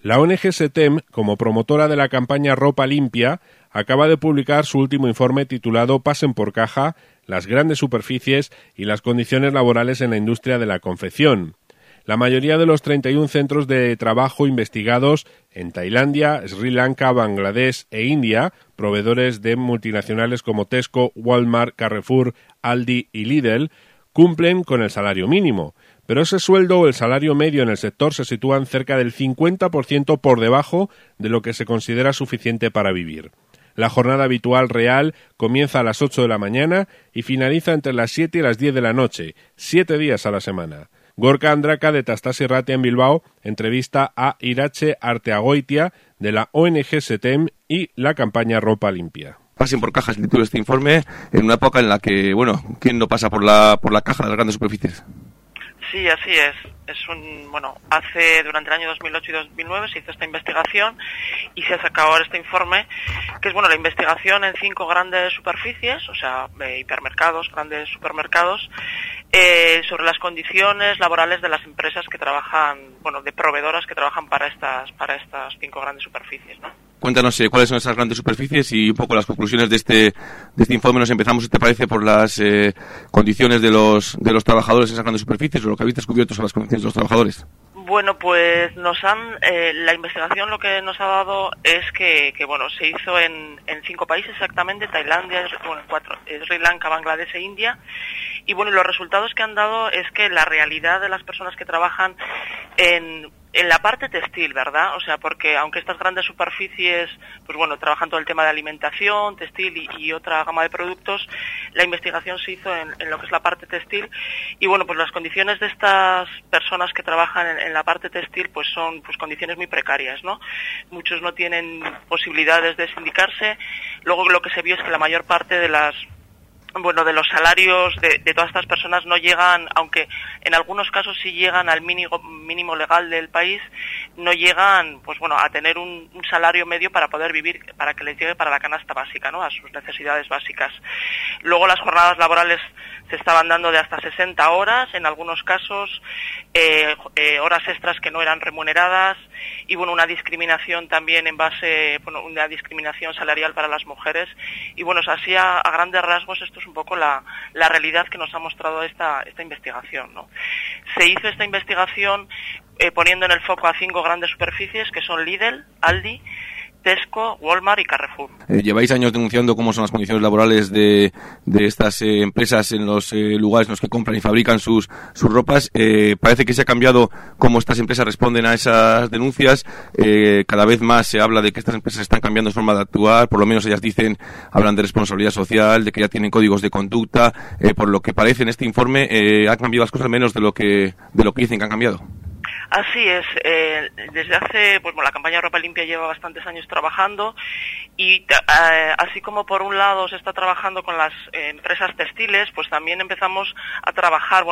La ONG SETEM, como promotora de la campaña Ropa Limpia, acaba de publicar su último informe titulado Pasen por caja, las grandes superficies y las condiciones laborales en la industria de la confección. La mayoría de los 31 centros de trabajo investigados en Tailandia, Sri Lanka, Bangladesh e India, proveedores de multinacionales como Tesco, Walmart, Carrefour, Aldi y Lidl, cumplen con el salario mínimo. Pero ese sueldo o el salario medio en el sector se sitúan cerca del 50% por debajo de lo que se considera suficiente para vivir. La jornada habitual real comienza a las 8 de la mañana y finaliza entre las 7 y las 10 de la noche, 7 días a la semana. Gorka Andraka, de Tastasi Irratia en Bilbao, entrevista a Irache Arteagoitia, de la ONG SETEM y la campaña Ropa Limpia. Pasen por caja, es el título de este informe, en una época en la que, ¿quién no pasa por la caja de las grandes superficies? Sí, así es. Durante el año 2008 y 2009 se hizo esta investigación y se ha sacado ahora este informe, que es la investigación en 5 grandes superficies, o sea, hipermercados, grandes supermercados, sobre las condiciones laborales de las empresas que trabajan, de proveedoras que trabajan para estas 5 grandes superficies, ¿no? Cuéntanos cuáles son esas grandes superficies y un poco las conclusiones de este informe. Nos empezamos, si te parece, por las condiciones de los trabajadores en esas grandes superficies, o lo que habéis descubierto sobre las condiciones de los trabajadores. Bueno, pues la investigación lo que nos ha dado es que se hizo en 5 países exactamente: Tailandia, 4, Sri Lanka, Bangladesh e India. Y los resultados que han dado es que la realidad de las personas que trabajan en la parte textil, ¿verdad? O sea, porque aunque estas grandes superficies, trabajan todo el tema de alimentación, textil y otra gama de productos, la investigación se hizo en lo que es la parte textil y las condiciones de estas personas que trabajan en la parte textil son condiciones muy precarias, ¿no? Muchos no tienen posibilidades de sindicarse. Luego lo que se vio es que la mayor parte de los salarios de todas estas personas no llegan, aunque en algunos casos sí llegan al mínimo legal del país, no llegan a tener un salario medio para poder vivir, para que les llegue para la canasta básica, ¿no? A sus necesidades básicas. Luego las jornadas laborales se estaban dando de hasta 60 horas, en algunos casos, horas extras que no eran remuneradas y una discriminación también en base, una discriminación salarial para las mujeres y así a grandes rasgos esto es un poco la realidad que nos ha mostrado esta investigación, ¿no? Se hizo esta investigación poniendo en el foco a 5 grandes superficies que son Lidl, Aldi, Tesco, Walmart y Carrefour. Lleváis años denunciando cómo son las condiciones laborales de estas empresas en los lugares en los que compran y fabrican sus ropas. Parece que se ha cambiado cómo estas empresas responden a esas denuncias. Cada vez más se habla de que estas empresas están cambiando su forma de actuar. Por lo menos ellas hablan de responsabilidad social, de que ya tienen códigos de conducta. Por lo que parece en este informe, han cambiado las cosas menos de lo que dicen que han cambiado. Así es, desde hace, la campaña Ropa Limpia lleva bastantes años trabajando y así como por un lado se está trabajando con las empresas textiles, pues también empezamos a trabajar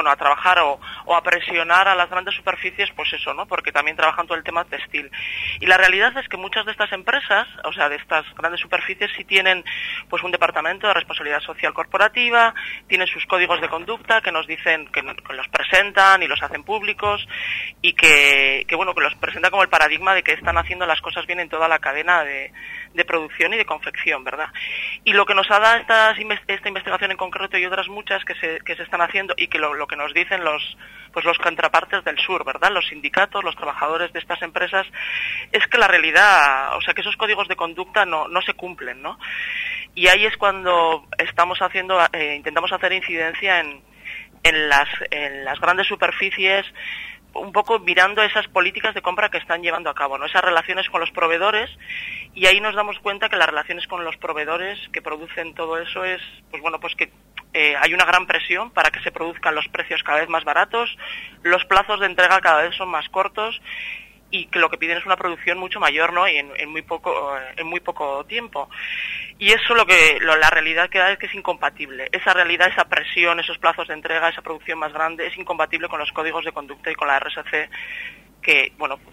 o a presionar a las grandes superficies, ¿no? Porque también trabajan todo el tema textil. Y la realidad es que muchas de estas empresas, o sea, de estas grandes superficies, sí tienen un departamento de responsabilidad social corporativa, tienen sus códigos de conducta que nos dicen, que los presentan y los hacen públicos y que los presenta como el paradigma de que están haciendo las cosas bien en toda la cadena de producción y de confección, ¿verdad? Y lo que nos ha dado esta investigación en concreto y otras muchas que se están haciendo y que lo que nos dicen los contrapartes del sur, ¿verdad? Los sindicatos, los trabajadores de estas empresas, es que la realidad, o sea, que esos códigos de conducta no se cumplen, ¿no? Y ahí es cuando intentamos hacer incidencia en las grandes superficies, un poco mirando esas políticas de compra que están llevando a cabo, ¿no? Esas relaciones con los proveedores, y ahí nos damos cuenta que las relaciones con los proveedores que producen todo eso es, que hay una gran presión para que se produzcan los precios cada vez más baratos, los plazos de entrega cada vez son más cortos y que lo que piden es una producción mucho mayor, ¿no? Y en muy poco tiempo. Y eso la realidad que da es que es incompatible. Esa realidad, esa presión, esos plazos de entrega, esa producción más grande es incompatible con los códigos de conducta y con la RSC que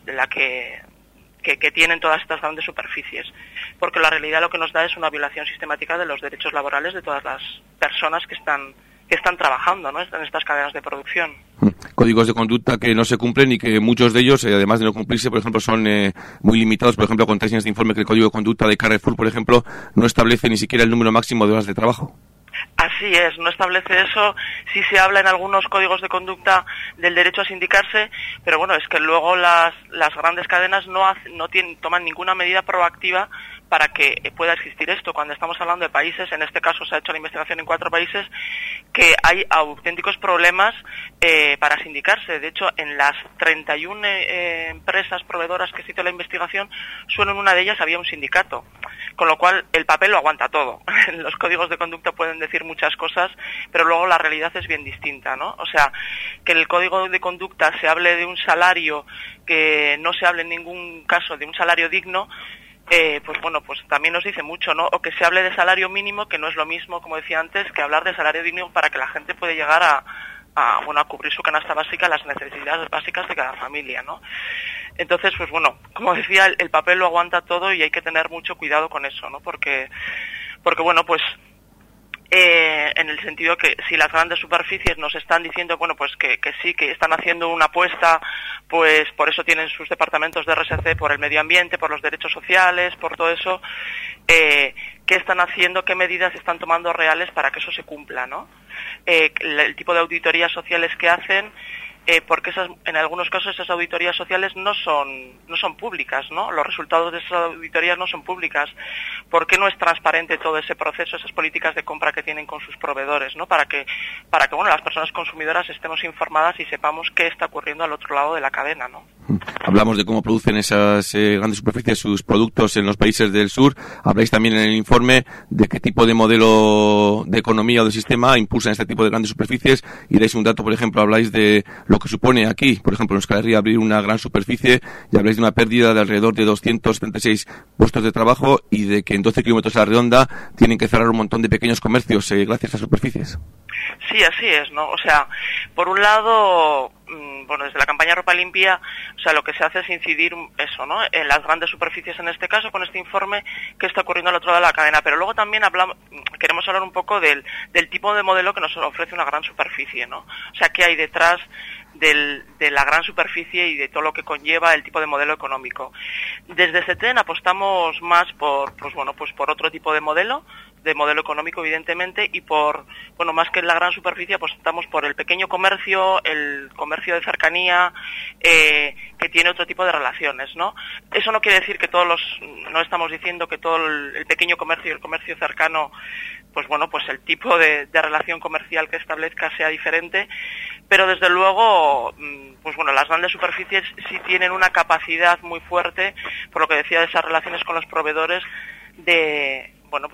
tienen todas estas grandes superficies. Porque la realidad lo que nos da es una violación sistemática de los derechos laborales de todas las personas que están están trabajando, ¿no?, en estas cadenas de producción. Códigos de conducta que no se cumplen y que muchos de ellos, además de no cumplirse, por ejemplo, son muy limitados. Por ejemplo, contáis en este informe que el Código de Conducta de Carrefour, por ejemplo, no establece ni siquiera el número máximo de horas de trabajo. Así es, no establece eso. Sí se habla en algunos códigos de conducta del derecho a sindicarse, pero bueno, es que luego las grandes cadenas no toman ninguna medida proactiva para que pueda existir esto. Cuando estamos hablando de países, en este caso se ha hecho la investigación en 4 países, que hay auténticos problemas para sindicarse. De hecho, en las 31 empresas proveedoras que se hizo la investigación, solo en una de ellas había un sindicato. Con lo cual, el papel lo aguanta todo. Los códigos de conducta pueden decir muchas cosas, pero luego la realidad es bien distinta, ¿no? O sea, que en el código de conducta se hable de un salario, que no se hable en ningún caso de un salario digno, pues bueno, pues también nos dice mucho, ¿no? O que se hable de salario mínimo, que no es lo mismo, como decía antes, que hablar de salario digno para que la gente pueda llegar a cubrir su canasta básica, las necesidades básicas de cada familia, ¿no? Entonces, pues bueno, como decía, el papel lo aguanta todo y hay que tener mucho cuidado con eso, ¿no? Porque bueno, pues en el sentido que si las grandes superficies nos están diciendo, bueno, pues que sí, que están haciendo una apuesta, pues por eso tienen sus departamentos de RSC, por el medio ambiente, por los derechos sociales, por todo eso, ¿qué están haciendo, qué medidas están tomando reales para que eso se cumpla, ¿no? El tipo de auditorías sociales que hacen, porque en algunos casos esas auditorías sociales no son públicas, ¿no? Los resultados de esas auditorías no son públicas. ¿Por qué no es transparente todo ese proceso, esas políticas de compra que tienen con sus proveedores, ¿no? Para que bueno, las personas consumidoras estemos informadas y sepamos qué está ocurriendo al otro lado de la cadena, ¿no? Hablamos de cómo producen esas grandes superficies sus productos en los países del sur. Habláis también en el informe de qué tipo de modelo de economía o de sistema impulsan este tipo de grandes superficies. Y dais un dato, por ejemplo, habláis de lo que supone aquí, por ejemplo, en Euskal Herria abrir una gran superficie y habláis de una pérdida de alrededor de 276 puestos de trabajo y de que en 12 kilómetros a la redonda tienen que cerrar un montón de pequeños comercios gracias a superficies. Sí, así es, ¿no? O sea, por un lado, bueno, desde la campaña Ropa Limpia, o sea, lo que se hace es incidir eso, ¿no? En las grandes superficies, en este caso, con este informe, que está ocurriendo al otro lado de la cadena. Pero luego también queremos hablar un poco del tipo de modelo que nos ofrece una gran superficie, ¿no? O sea, qué hay detrás de la gran superficie y de todo lo que conlleva el tipo de modelo económico. Desde SETEN apostamos más por otro tipo de modelo económico, evidentemente, y más que la gran superficie, apostamos por el pequeño comercio, el comercio de cercanía, que tiene otro tipo de relaciones, ¿no? Eso no quiere decir que no estamos diciendo que todo el pequeño comercio y el comercio cercano, pues el tipo de relación comercial que establezca sea diferente, pero desde luego, las grandes superficies sí tienen una capacidad muy fuerte, por lo que decía, de esas relaciones con los proveedores, de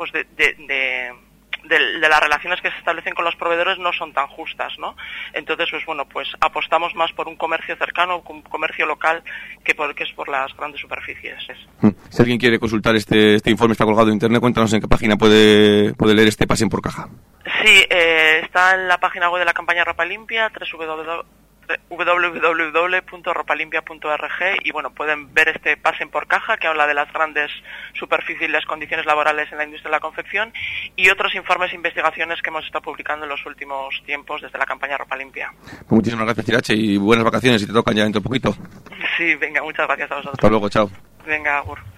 las relaciones que se establecen con los proveedores no son tan justas, ¿no? Entonces, apostamos más por un comercio cercano, un comercio local, que es por las grandes superficies. Si alguien quiere consultar este informe, está colgado en internet, cuéntanos en qué página puede leer este Pasen por Caja. Sí, está en la página web de la campaña Ropa Limpia, www.ropalimpia.org, y pueden ver este Pasen por Caja, que habla de las grandes superficies y las condiciones laborales en la industria de la confección, y otros informes e investigaciones que hemos estado publicando en los últimos tiempos desde la campaña Ropa Limpia. Pues muchísimas gracias, Irache, y buenas vacaciones, si te tocan ya dentro de poquito. Sí, venga, muchas gracias a vosotros. Hasta luego, chao. Venga, agur.